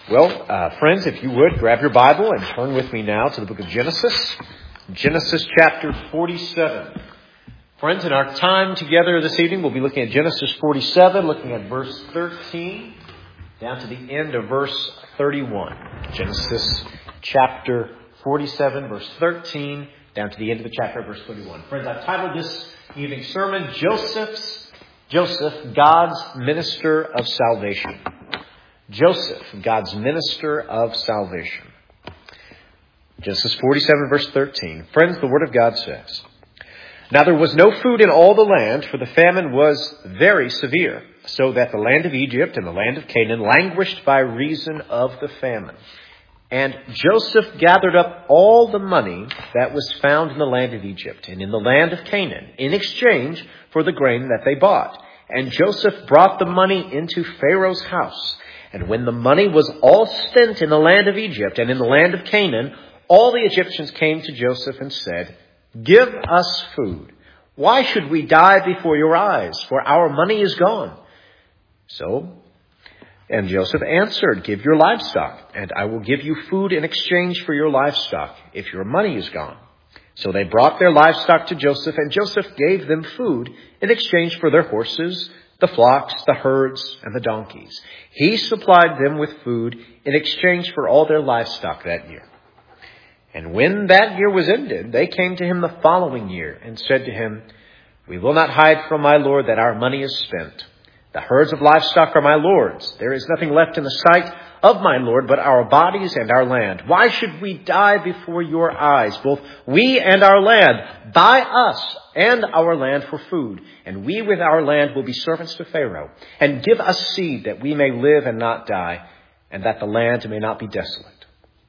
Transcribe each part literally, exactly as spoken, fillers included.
Well, uh, friends, if you would, grab your Bible and turn with me now to the book of Genesis. Genesis chapter forty-seven. Friends, in our time together this evening, we'll be looking at Genesis forty-seven, looking at verse thirteen, down to the end of verse thirty-one. Genesis chapter forty-seven, verse thirteen, down to the end of the chapter, verse thirty-one. Friends, I've titled this evening's sermon, Joseph's, Joseph, God's Minister of Salvation. Joseph, God's minister of salvation. Genesis forty-seven, verse thirteen. Friends, the Word of God says, "Now there was no food in all the land, for the famine was very severe, so that the land of Egypt and the land of Canaan languished by reason of the famine. And Joseph gathered up all the money that was found in the land of Egypt and in the land of Canaan in exchange for the grain that they bought. And Joseph brought the money into Pharaoh's house. And when the money was all spent in the land of Egypt and in the land of Canaan, all the Egyptians came to Joseph and said, 'Give us food. Why should we die before your eyes? For our money is gone.' So, and Joseph answered, 'Give your livestock, and I will give you food in exchange for your livestock, if your money is gone.' So they brought their livestock to Joseph, and Joseph gave them food in exchange for their horses, the flocks, the herds, and the donkeys. He supplied them with food in exchange for all their livestock that year. And when that year was ended, they came to him the following year and said to him, 'We will not hide from my lord that our money is spent. The herds of livestock are my lord's. There is nothing left in the sight of my lord but our bodies and our land. Why should we die before your eyes, both we and our land? Buy us and our land for food, and we with our land will be servants to Pharaoh. And give us seed that we may live and not die, and that the land may not be desolate.'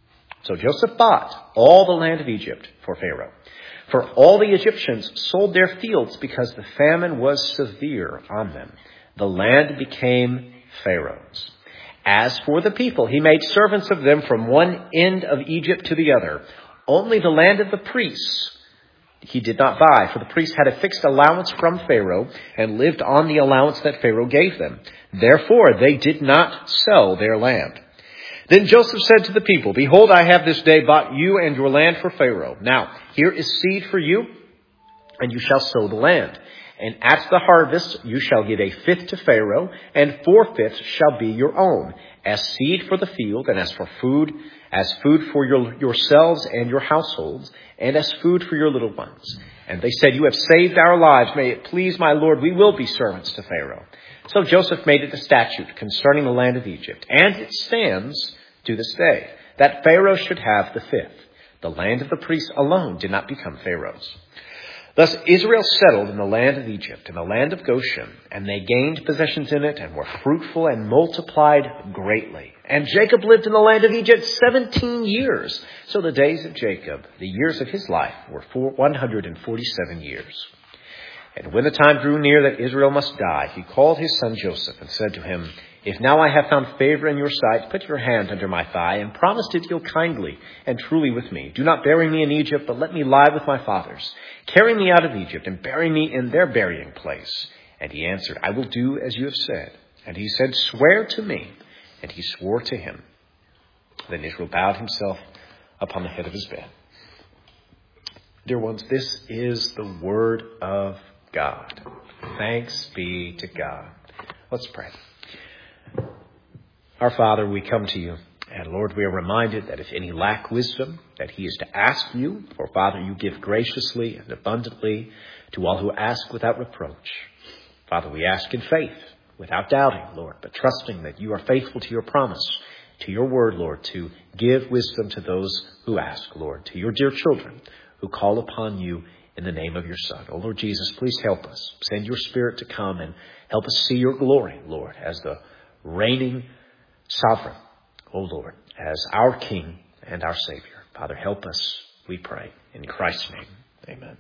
So Joseph bought all the land of Egypt for Pharaoh. For all the Egyptians sold their fields because the famine was severe on them. The land became Pharaoh's. As for the people, he made servants of them from one end of Egypt to the other. Only the land of the priests he did not buy, for the priests had a fixed allowance from Pharaoh and lived on the allowance that Pharaoh gave them. Therefore, they did not sell their land. Then Joseph said to the people, 'Behold, I have this day bought you and your land for Pharaoh. Now, here is seed for you, and you shall sow the land. And at the harvest you shall give a fifth to Pharaoh, and four-fifths shall be your own, as seed for the field, and as for food, as food for your, yourselves and your households, and as food for your little ones.' And they said, 'You have saved our lives. May it please my Lord, we will be servants to Pharaoh.' So Joseph made it a statute concerning the land of Egypt, and it stands to this day, that Pharaoh should have the fifth. The land of the priests alone did not become Pharaoh's. Thus Israel settled in the land of Egypt, in the land of Goshen, and they gained possessions in it, and were fruitful and multiplied greatly. And Jacob lived in the land of Egypt seventeen years. So the days of Jacob, the years of his life, were one hundred forty-seven years. And when the time drew near that Israel must die, he called his son Joseph and said to him, 'If now I have found favor in your sight, put your hand under my thigh, and promise to deal kindly and truly with me. Do not bury me in Egypt, but let me lie with my fathers. Carry me out of Egypt and bury me in their burying place.' And he answered, 'I will do as you have said.' And he said, 'Swear to me.' And he swore to him. Then Israel bowed himself upon the head of his bed." Dear ones, this is the word of God. Thanks be to God. Let's pray. Our Father, we come to you, and Lord, we are reminded that if any lack wisdom, that he is to ask you, for Father, you give graciously and abundantly to all who ask without reproach. Father, we ask in faith, without doubting, Lord, but trusting that you are faithful to your promise, to your word, Lord, to give wisdom to those who ask, Lord, to your dear children who call upon you in the name of your Son. Oh, Lord Jesus, please help us. Send your Spirit to come and help us see your glory, Lord, as the reigning sovereign, oh Lord, as our King and our Savior. Father, help us, we pray. In Christ's name, amen.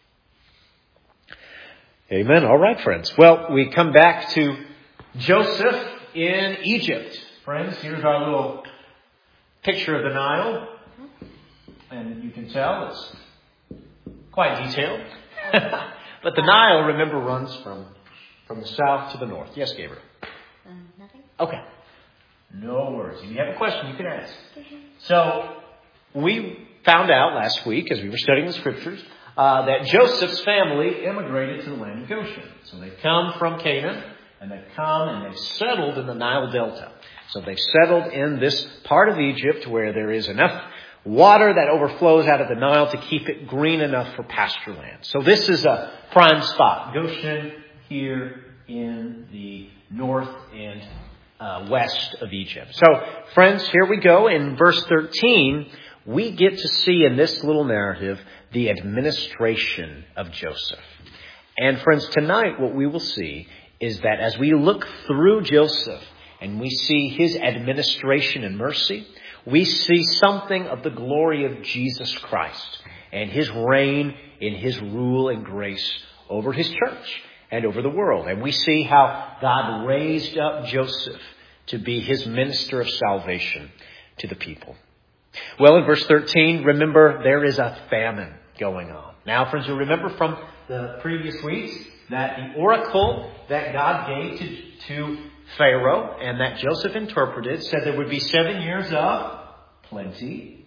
Amen. All right, friends. Well, we come back to Joseph in Egypt. Friends, here's our little picture of the Nile. And you can tell it's quite detailed. But the Nile, remember, runs from, from the south to the north. Yes, Gabriel? Uh, nothing. Okay. No worries. If you have a question, you can ask. So, we found out last week, as we were studying the Scriptures, uh, that Joseph's family immigrated to the land of Goshen. So they've come from Canaan, and they've come and they've settled in the Nile Delta. So they've settled in this part of Egypt where there is enough water that overflows out of the Nile to keep it green enough for pasture land. So this is a prime spot. Goshen here in the north and uh, west of Egypt. So, friends, here we go. In verse thirteen, we get to see in this little narrative the administration of Joseph. And friends, tonight what we will see is that as we look through Joseph and we see his administration and mercy, we see something of the glory of Jesus Christ and his reign in his rule and grace over his church and over the world. And we see how God raised up Joseph to be his minister of salvation to the people. Well, in verse thirteen, remember there is a famine going on. Now, friends, you'll remember from the previous weeks that the oracle that God gave to, to Pharaoh and that Joseph interpreted said there would be seven years of plenty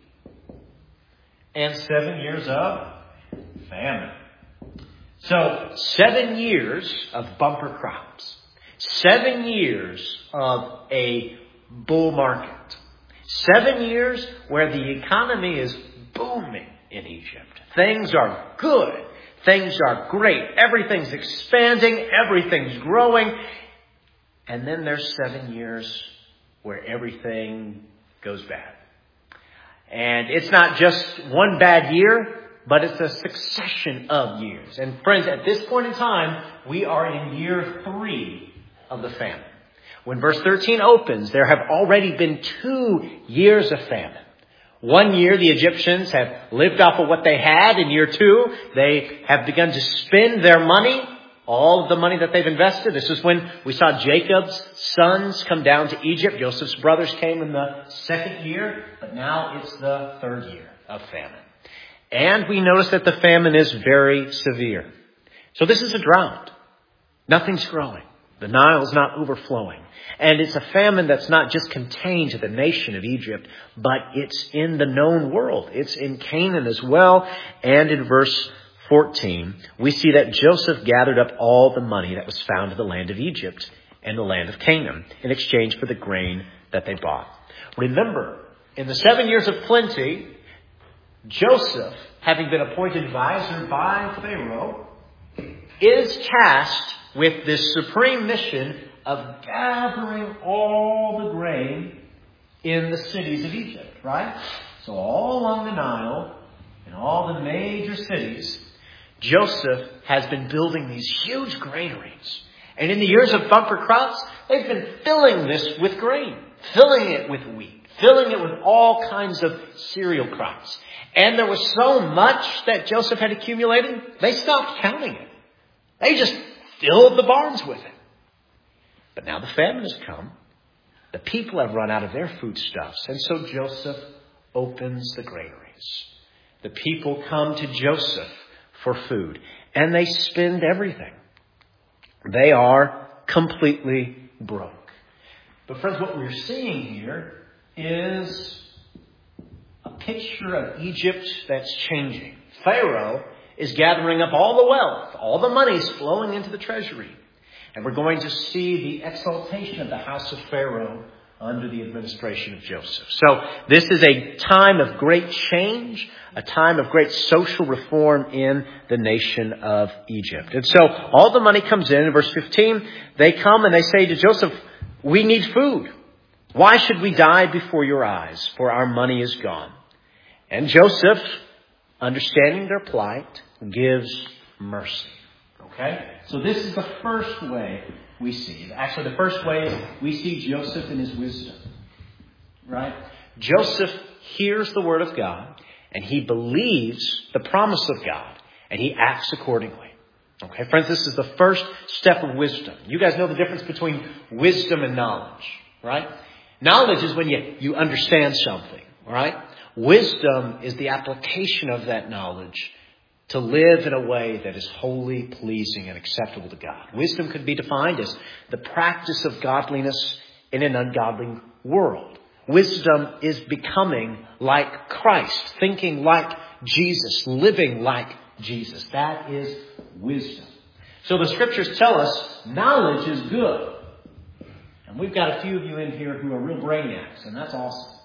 and seven years of famine. So, seven years of bumper crops. Seven years of a bull market. Seven years where the economy is booming in Egypt. Things are good. Things are great. Everything's expanding. Everything's growing. And then there's seven years where everything goes bad. And it's not just one bad year, but it's a succession of years. And friends, at this point in time, we are in year three of the famine. When verse thirteen opens, there have already been two years of famine. One year, the Egyptians have lived off of what they had. In year two, they have begun to spend their money, all of the money that they've invested. This is when we saw Jacob's sons come down to Egypt. Joseph's brothers came in the second year, but now it's the third year of famine. And we notice that the famine is very severe. So this is a drought. Nothing's growing. The Nile is not overflowing. And it's a famine that's not just contained to the nation of Egypt, but it's in the known world. It's in Canaan as well. And in verse fourteen, we see that Joseph gathered up all the money that was found in the land of Egypt and the land of Canaan in exchange for the grain that they bought. Remember, in the seven years of plenty, Joseph, having been appointed advisor by Pharaoh, is tasked with this supreme mission of gathering all the grain in the cities of Egypt, right? So all along the Nile, in all the major cities, Joseph has been building these huge granaries. And in the years of bumper crops, they've been filling this with grain, filling it with wheat, filling it with all kinds of cereal crops. And there was so much that Joseph had accumulated, they stopped counting it. They just filled the barns with it. But now the famine has come. The people have run out of their foodstuffs. And so Joseph opens the granaries. The people come to Joseph for food. And they spend everything. They are completely broke. But friends, what we're seeing here is a picture of Egypt that's changing. Pharaoh is gathering up all the wealth. All the money is flowing into the treasury. And we're going to see the exaltation of the house of Pharaoh under the administration of Joseph. So this is a time of great change, a time of great social reform in the nation of Egypt. And so all the money comes in. In verse fifteen, they come and they say to Joseph, "We need food. Why should we die before your eyes? For our money is gone." And Joseph, understanding their plight, gives mercy. Okay? So this is the first way we see. Actually, the first way we see Joseph in his wisdom. Right? Joseph hears the word of God, and he believes the promise of God, and he acts accordingly. Okay, friends, this is the first step of wisdom. You guys know the difference between wisdom and knowledge, right? Knowledge is when you, you understand something, right? Wisdom is the application of that knowledge to live in a way that is wholly pleasing and acceptable to God. Wisdom could be defined as the practice of godliness in an ungodly world. Wisdom is becoming like Christ, thinking like Jesus, living like Jesus. That is wisdom. So the scriptures tell us knowledge is good. And we've got a few of you in here who are real brainiacs, and that's awesome.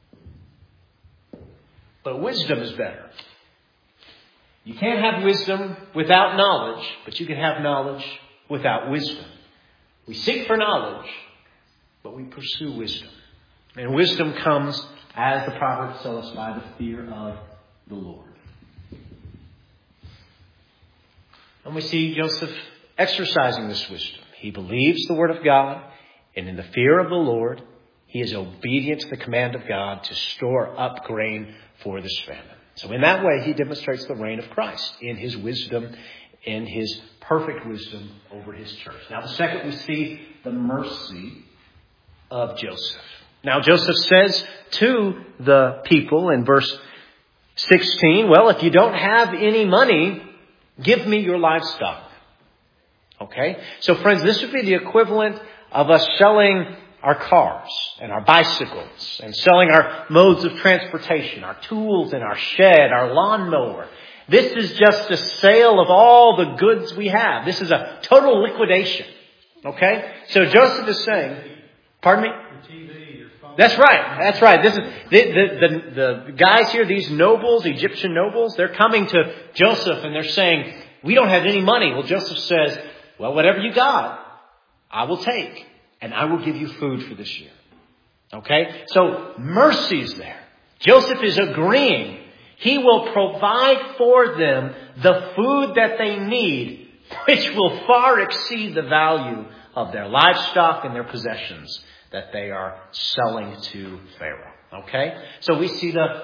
But wisdom is better. You can't have wisdom without knowledge, but you can have knowledge without wisdom. We seek for knowledge, but we pursue wisdom. And wisdom comes, as the Proverbs tell us, by the fear of the Lord. And we see Joseph exercising this wisdom. He believes the word of God, and in the fear of the Lord, he is obedient to the command of God to store up grain for this famine. So in that way, he demonstrates the reign of Christ in his wisdom, in his perfect wisdom over his church. Now, the second, we see the mercy of Joseph. Now, Joseph says to the people in verse sixteen, well, if you don't have any money, give me your livestock. Okay? So, friends, this would be the equivalent of us selling our cars and our bicycles and selling our modes of transportation, our tools in our shed, our lawnmower. This is just a sale of all the goods we have. This is a total liquidation. Okay? So Joseph is saying, pardon me? That's right. That's right. This is the, the, the, the guys here, these nobles, Egyptian nobles, they're coming to Joseph and they're saying, we don't have any money. Well, Joseph says, well, whatever you got, I will take. And I will give you food for this year. Okay? So mercy's there. Joseph is agreeing. He will provide for them the food that they need, which will far exceed the value of their livestock and their possessions that they are selling to Pharaoh. Okay? So we see the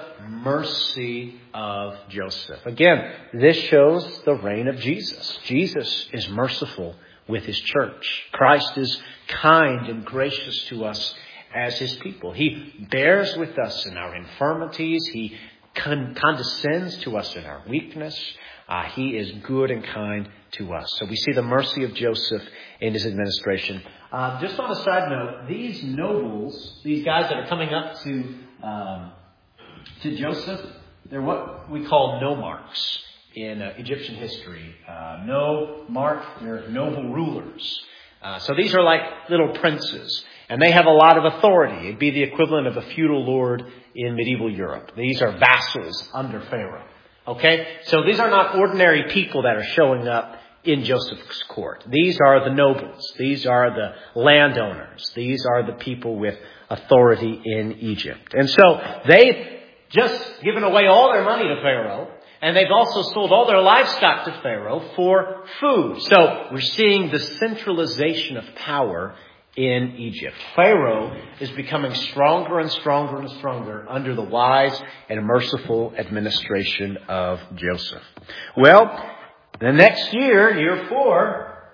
mercy of Joseph. Again, this shows the reign of Jesus. Jesus is merciful with his church. Christ is kind and gracious to us as his people. He bears with us in our infirmities. He con- condescends to us in our weakness. Uh, he is good and kind to us. So we see the mercy of Joseph in his administration. Uh, just on a side note, these nobles, these guys that are coming up to um, to Joseph, they're what we call nomarchs in uh, Egyptian history. Uh, no mark, they're noble rulers. Uh, so these are like little princes, and they have a lot of authority. It'd be the equivalent of a feudal lord in medieval Europe. These are vassals under Pharaoh. Okay? So these are not ordinary people that are showing up in Joseph's court. These are the nobles. These are the landowners. These are the people with authority in Egypt. And so they've just given away all their money to Pharaoh. And they've also sold all their livestock to Pharaoh for food. So we're seeing the centralization of power in Egypt. Pharaoh is becoming stronger and stronger and stronger under the wise and merciful administration of Joseph. Well, the next year, year four,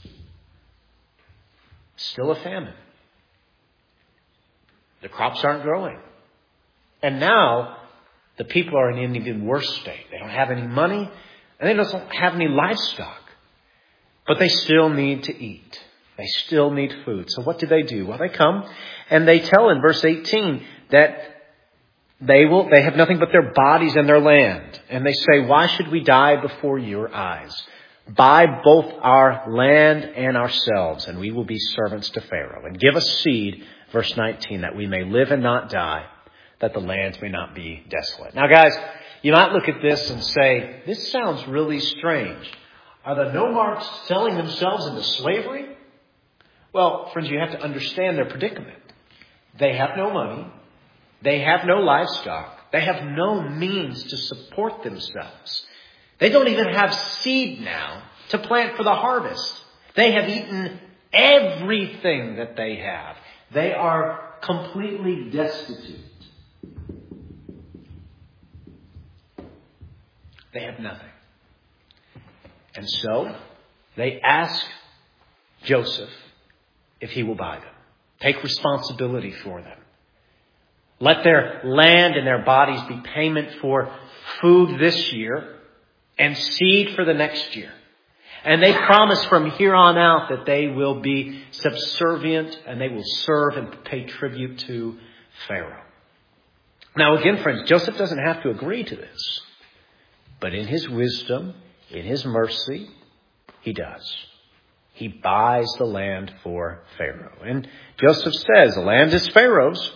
still a famine. The crops aren't growing. And now the people are in an even worse state. They don't have any money, and they don't have any livestock. But they still need to eat. They still need food. So what do they do? Well, they come and they tell in verse eighteen that they will, they have nothing but their bodies and their land. And they say, why should we die before your eyes? Buy both our land and ourselves, and we will be servants to Pharaoh. And give us seed, verse nineteen, that we may live and not die, that the lands may not be desolate. Now, guys, you might look at this and say, this sounds really strange. Are the nomarchs selling themselves into slavery? Well, friends, you have to understand their predicament. They have no money. They have no livestock. They have no means to support themselves. They don't even have seed now to plant for the harvest. They have eaten everything that they have. They are completely destitute. They have nothing. And so they ask Joseph if he will buy them. Take responsibility for them. Let their land and their bodies be payment for food this year and seed for the next year. And they promise from here on out that they will be subservient and they will serve and pay tribute to Pharaoh. Now again, friends, Joseph doesn't have to agree to this. But in his wisdom, in his mercy, he does. He buys the land for Pharaoh. And Joseph says, the land is Pharaoh's.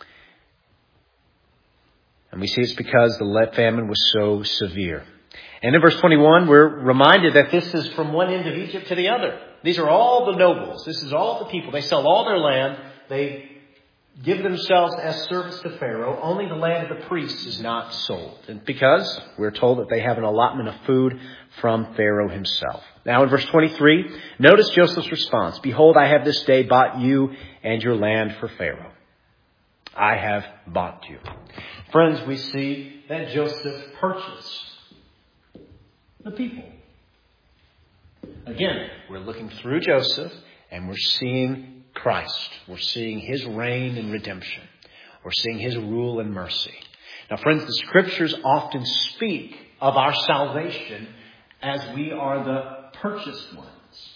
And we see it's because the famine was so severe. And in verse twenty-one, we're reminded that this is from one end of Egypt to the other. These are all the nobles. This is all the people. They sell all their land. They give themselves as servants to Pharaoh. Only the land of the priests is not sold. And because we're told that they have an allotment of food from Pharaoh himself. Now in verse twenty-three, notice Joseph's response. Behold, I have this day bought you and your land for Pharaoh. I have bought you. Friends, we see that Joseph purchased the people. Again, we're looking through Joseph and we're seeing Christ. We're seeing his reign and redemption. We're seeing his rule and mercy. Now, friends, the scriptures often speak of our salvation as we are the purchased ones.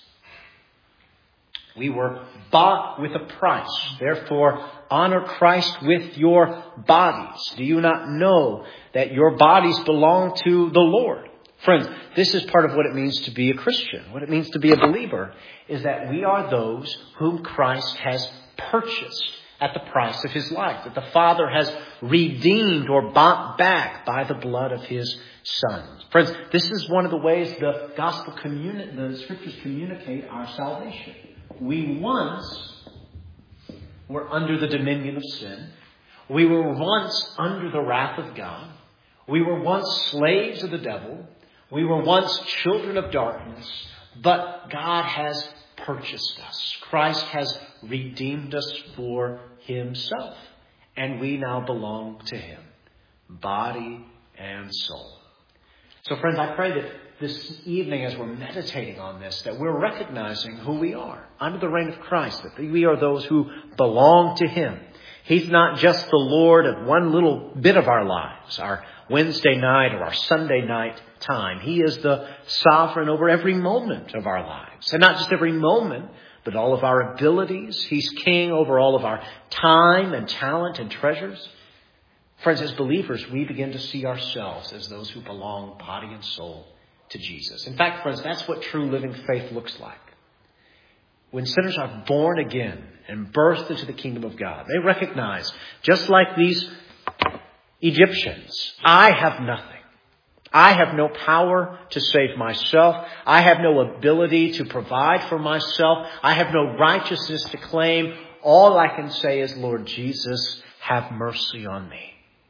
We were bought with a price. Therefore, honor Christ with your bodies. Do you not know that your bodies belong to the Lord? Friends, this is part of what it means to be a Christian. What it means to be a believer is that we are those whom Christ has purchased at the price of his life. That the Father has redeemed or bought back by the blood of his Son. Friends, this is one of the ways the gospel communi- the scriptures communicate our salvation. We once were under the dominion of sin. We were once under the wrath of God. We were once slaves of the devil. We were once children of darkness, but God has purchased us. Christ has redeemed us for himself, and we now belong to him, body and soul. So friends, I pray that this evening as we're meditating on this, that we're recognizing who we are under the reign of Christ, that we are those who belong to him. He's not just the Lord of one little bit of our lives, our Wednesday night or our Sunday night time. He is the sovereign over every moment of our lives. And not just every moment, but all of our abilities. He's king over all of our time and talent and treasures. Friends, as believers, we begin to see ourselves as those who belong body and soul to Jesus. In fact, friends, that's what true living faith looks like. When sinners are born again and birthed into the kingdom of God, they recognize, just like these Egyptians, I have nothing. I have no power to save myself. I have no ability to provide for myself. I have no righteousness to claim. All I can say is, Lord Jesus, have mercy on me.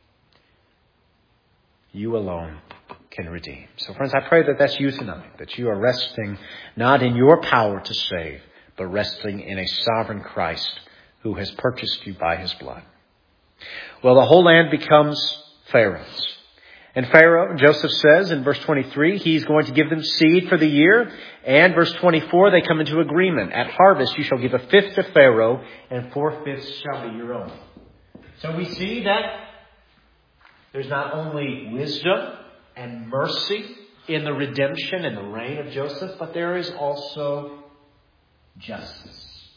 You alone can redeem. So friends, I pray that that's you tonight, that you are resting not in your power to save, but resting in a sovereign Christ who has purchased you by his blood. Well, the whole land becomes Pharaoh's. And Pharaoh, Joseph says in verse twenty-three, he's going to give them seed for the year. And verse twenty-four, they come into agreement. At harvest, you shall give a fifth to Pharaoh, and four-fifths shall be your own. So we see that there's not only wisdom and mercy in the redemption and the reign of Joseph, but there is also justice.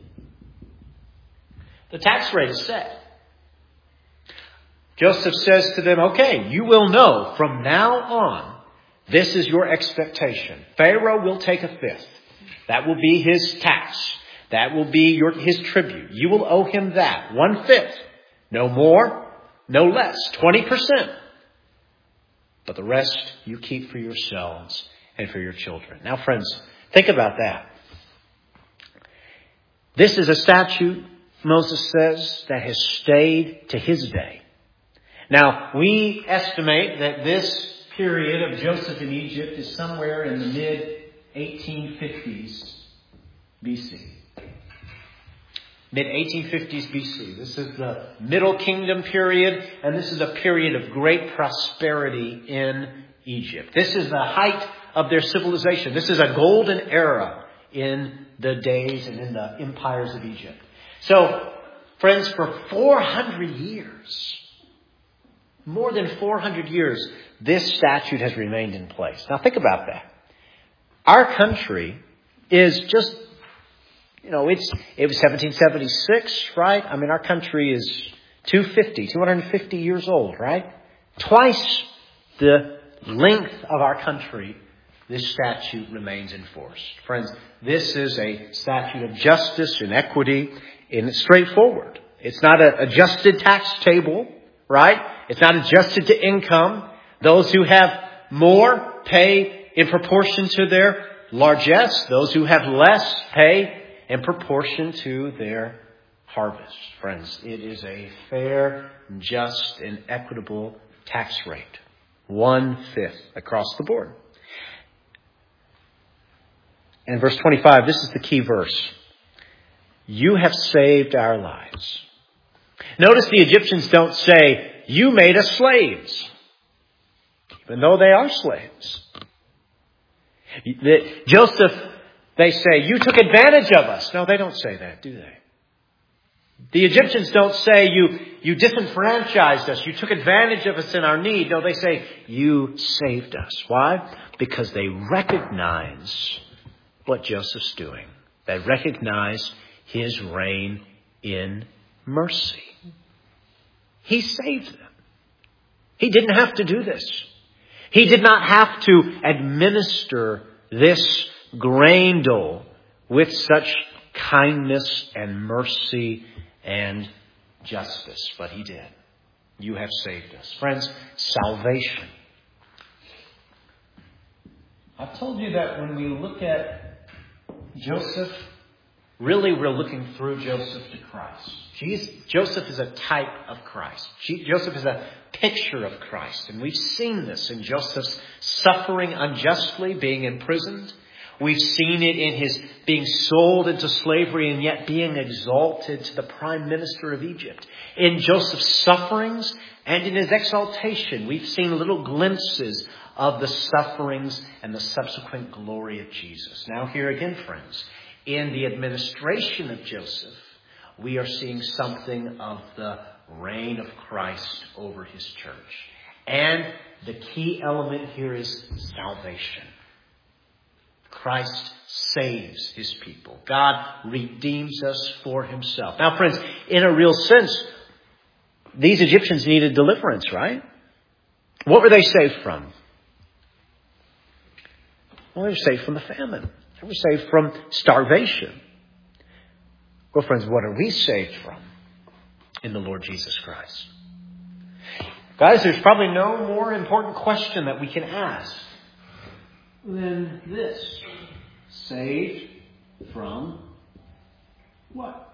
The tax rate is set. Joseph says to them, okay, you will know from now on, this is your expectation. Pharaoh will take a fifth. That will be his tax. That will be your, his tribute. You will owe him that. One fifth. No more, no less. twenty percent. But the rest you keep for yourselves and for your children. Now, friends, think about that. This is a statute, Moses says, that has stayed to his day. Now, we estimate that this period of Joseph in Egypt is somewhere in the mid eighteen fifties B C. mid eighteen fifties B C. This is the Middle Kingdom period, and this is a period of great prosperity in Egypt. This is the height of their civilization. This is a golden era in the days and in the empires of Egypt. So, friends, for four hundred years, more than four hundred years, this statute has remained in place. Now think about that. Our country is just, you know, it's it was seventeen seventy-six, right? I mean, our country is two hundred fifty, two hundred fifty years old, right? Twice the length of our country, this statute remains enforced. Friends, this is a statute of justice and equity, and it's straightforward. It's not an adjusted tax table, right? It's not adjusted to income. Those who have more pay in proportion to their largesse. Those who have less pay in proportion to their harvest. Friends, it is a fair, just, and equitable tax rate. One-fifth across the board. And verse twenty-five, this is the key verse. You have saved our lives. Notice the Egyptians don't say, you made us slaves, even though they are slaves. The, Joseph, they say, you took advantage of us. No, they don't say that, do they? The Egyptians don't say, you, you disenfranchised us. You took advantage of us in our need. No, they say, you saved us. Why? Because they recognize what Joseph's doing. They recognize his reign in mercy. He saved them. He didn't have to do this. He did not have to administer this grain dole with such kindness and mercy and justice. But he did. You have saved us. Friends, salvation. I've told you that when we look at Joseph, really we're looking through Joseph to Christ. Jesus, Joseph is a type of Christ. Joseph is a picture of Christ. And we've seen this in Joseph's suffering unjustly, being imprisoned. We've seen it in his being sold into slavery and yet being exalted to the prime minister of Egypt. In Joseph's sufferings and in his exaltation, we've seen little glimpses of the sufferings and the subsequent glory of Jesus. Now here again, friends, in the administration of Joseph, we are seeing something of the reign of Christ over his church. And the key element here is salvation. Christ saves his people. God redeems us for himself. Now, friends, in a real sense, these Egyptians needed deliverance, right? What were they saved from? Well, they were saved from the famine. They were saved from starvation. Well, friends, what are we saved from in the Lord Jesus Christ? Guys, there's probably no more important question that we can ask than this. Saved from what?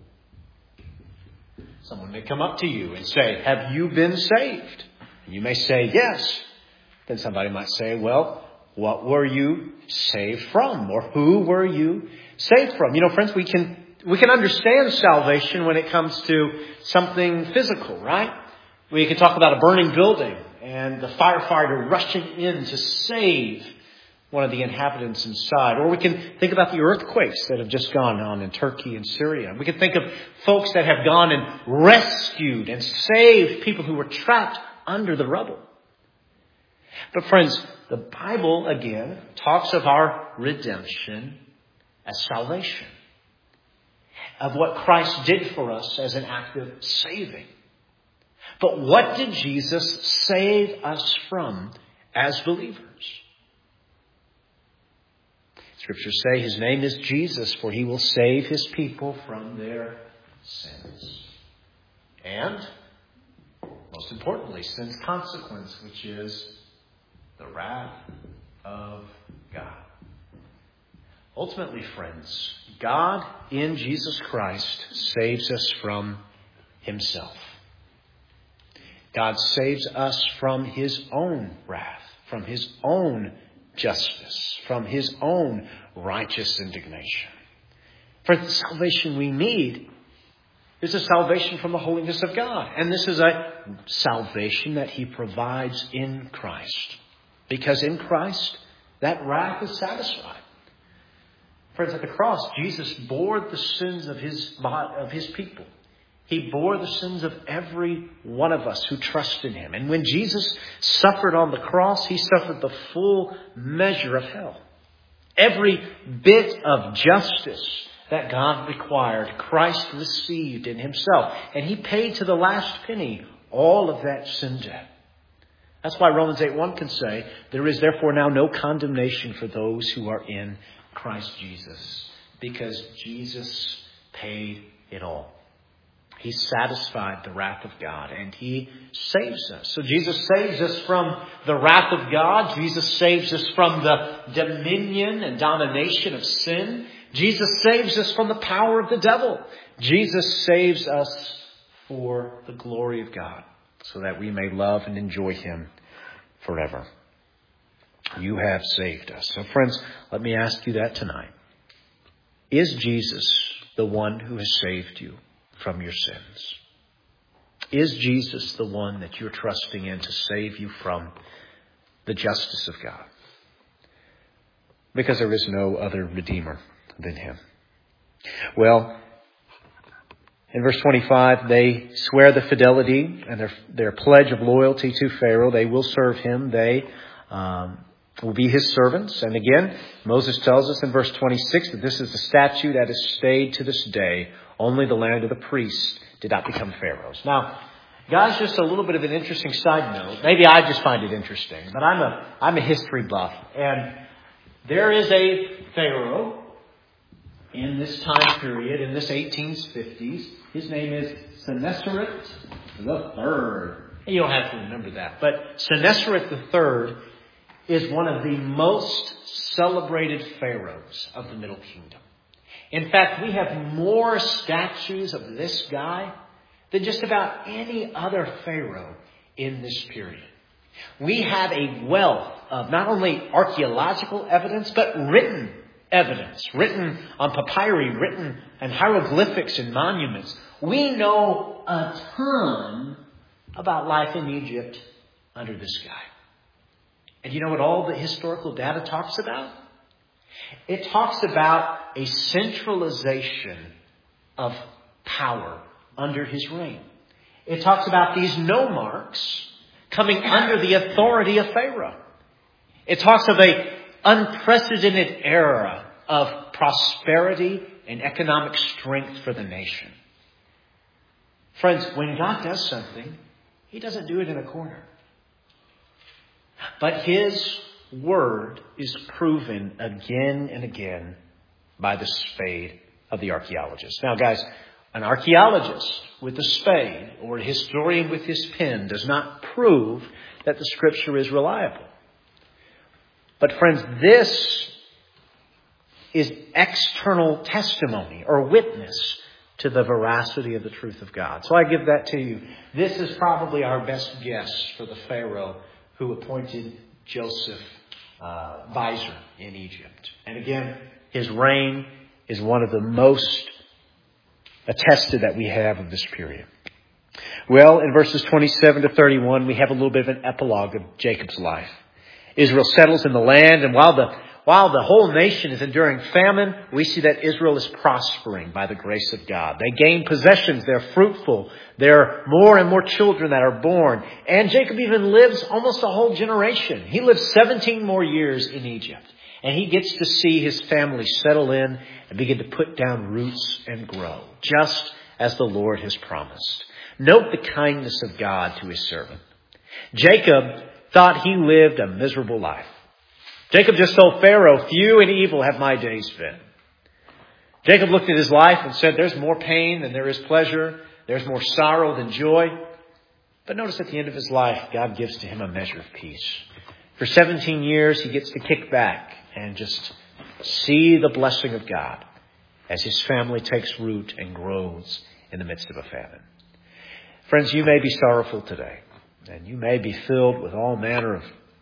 Someone may come up to you and say, have you been saved? And you may say, yes. Then somebody might say, well, what were you saved from? Or who were you saved from? You know, friends, we can we can understand salvation when it comes to something physical, right? We can talk about a burning building and the firefighter rushing in to save one of the inhabitants inside. Or we can think about the earthquakes that have just gone on in Turkey and Syria. We can think of folks that have gone and rescued and saved people who were trapped under the rubble. But friends, the Bible, again, talks of our redemption as salvation. Of what Christ did for us as an act of saving. But what did Jesus save us from as believers? Scriptures say his name is Jesus, for he will save his people from their sins. And, most importantly, sin's consequence, which is the wrath of God. Ultimately, friends, God in Jesus Christ saves us from himself. God saves us from his own wrath, from his own justice, from his own righteous indignation. For the salvation we need is a salvation from the holiness of God. And this is a salvation that he provides in Christ. Because in Christ, that wrath is satisfied. Friends, at the cross, Jesus bore the sins of his, of his people. He bore the sins of every one of us who trust in him. And when Jesus suffered on the cross, he suffered the full measure of hell. Every bit of justice that God required, Christ received in himself. And he paid to the last penny all of that sin debt. That's why Romans eight one can say, there is therefore now no condemnation for those who are in Christ Jesus. Because Jesus paid it all. He satisfied the wrath of God and he saves us. So Jesus saves us from the wrath of God. Jesus saves us from the dominion and domination of sin. Jesus saves us from the power of the devil. Jesus saves us for the glory of God so that we may love and enjoy him forever. You have saved us. So friends, let me ask you that tonight. Is Jesus the one who has saved you from your sins? Is Jesus the one that you're trusting in to save you from the justice of God? Because there is no other Redeemer than him. Well, in verse twenty-five, they swear the fidelity and their, their pledge of loyalty to Pharaoh. They will serve him. They um, will be his servants. And again, Moses tells us in verse twenty-six that this is the statute that has stayed to this day. Only the land of the priests did not become Pharaoh's. Now, guys, just a little bit of an interesting side note. Maybe I just find it interesting, but I'm a I'm a history buff. And there is a Pharaoh in this time period, in this eighteen fifties. His name is Sennacherib the Third. You don't have to remember that. But Sennacherib the Third is one of the most celebrated pharaohs of the Middle Kingdom. In fact, we have more statues of this guy than just about any other pharaoh in this period. We have a wealth of not only archaeological evidence, but written evidence, written on papyri, written on hieroglyphics and monuments. We know a ton about life in Egypt under this guy. And you know what all the historical data talks about? It talks about a centralization of power under his reign. It talks about these nomarchs coming under the authority of Pharaoh. It talks of an unprecedented era of prosperity and economic strength for the nation. Friends, when God does something, he doesn't do it in a corner. But his word is proven again and again by the spade of the archaeologist. Now, guys, an archaeologist with a spade or a historian with his pen does not prove that the scripture is reliable. But friends, this is external testimony or witness to the veracity of the truth of God. So I give that to you. This is probably our best guess for the Pharaoh who appointed Joseph uh, vizier in Egypt. And again, his reign is one of the most attested that we have of this period. Well, in verses twenty-seven to thirty-one, we have a little bit of an epilogue of Jacob's life. Israel settles in the land, and while the while the whole nation is enduring famine, we see that Israel is prospering by the grace of God. They gain possessions, they're fruitful, there are more and more children that are born. And Jacob even lives almost a whole generation. He lives seventeen more years in Egypt. And he gets to see his family settle in and begin to put down roots and grow, just as the Lord has promised. Note the kindness of God to his servant. Jacob thought he lived a miserable life. Jacob just told Pharaoh, few and evil have my days been. Jacob looked at his life and said, there's more pain than there is pleasure. There's more sorrow than joy. But notice at the end of his life, God gives to him a measure of peace. For seventeen years, he gets to kick back and just see the blessing of God as his family takes root and grows in the midst of a famine. Friends, you may be sorrowful today, and you may be filled with all manner of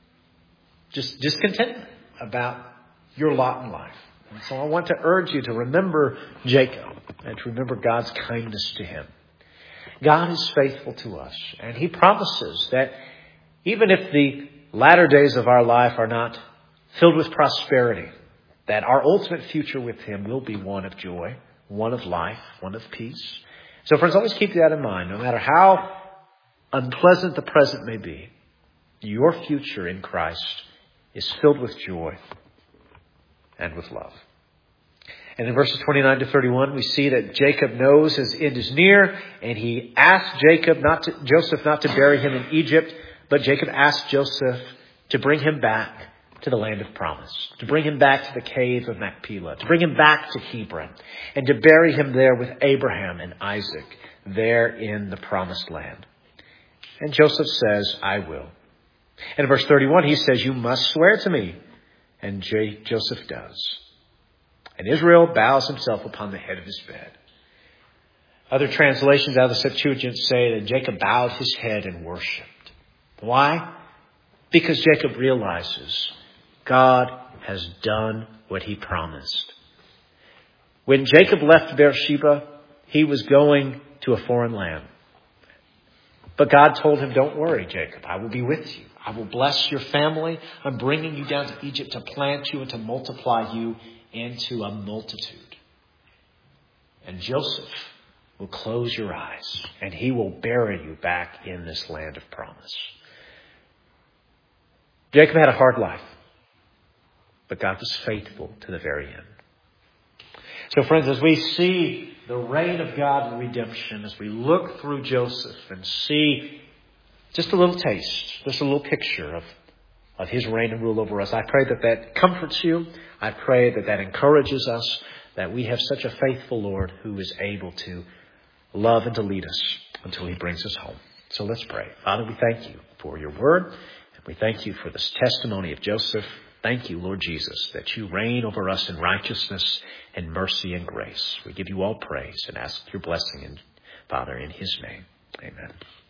just discontentment about your lot in life. And so I want to urge you to remember Jacob and to remember God's kindness to him. God is faithful to us, and he promises that even if the latter days of our life are not filled with prosperity, that our ultimate future with him will be one of joy, one of life, one of peace. So friends, always keep that in mind. No matter how unpleasant the present may be, your future in Christ is filled with joy and with love. And in verses twenty-nine to thirty-one, we see that Jacob knows his end is near, and he asks Jacob not to, Joseph not to bury him in Egypt, but Jacob asks Joseph to bring him back to the land of promise, to bring him back to the cave of Machpelah, to bring him back to Hebron, and to bury him there with Abraham and Isaac, there in the promised land. And Joseph says, I will. And in verse thirty-one, he says, you must swear to me. And J- Joseph does. And Israel bows himself upon the head of his bed. Other translations out of the Septuagint say that Jacob bowed his head and worshipped. Why? Because Jacob realizes God has done what he promised. When Jacob left Beersheba, he was going to a foreign land. But God told him, don't worry, Jacob, I will be with you. I will bless your family. I'm bringing you down to Egypt to plant you and to multiply you into a multitude. And Joseph will close your eyes and he will bury you back in this land of promise. Jacob had a hard life, but God was faithful to the very end. So friends, as we see the reign of God in redemption, as we look through Joseph and see just a little taste, just a little picture of, of his reign and rule over us, I pray that that comforts you. I pray that that encourages us, that we have such a faithful Lord who is able to love and to lead us until he brings us home. So let's pray. Father, we thank you for your word, and we thank you for this testimony of Joseph. Thank you, Lord Jesus, that you reign over us in righteousness and mercy and grace. We give you all praise and ask your blessing, in, Father, in his name. Amen.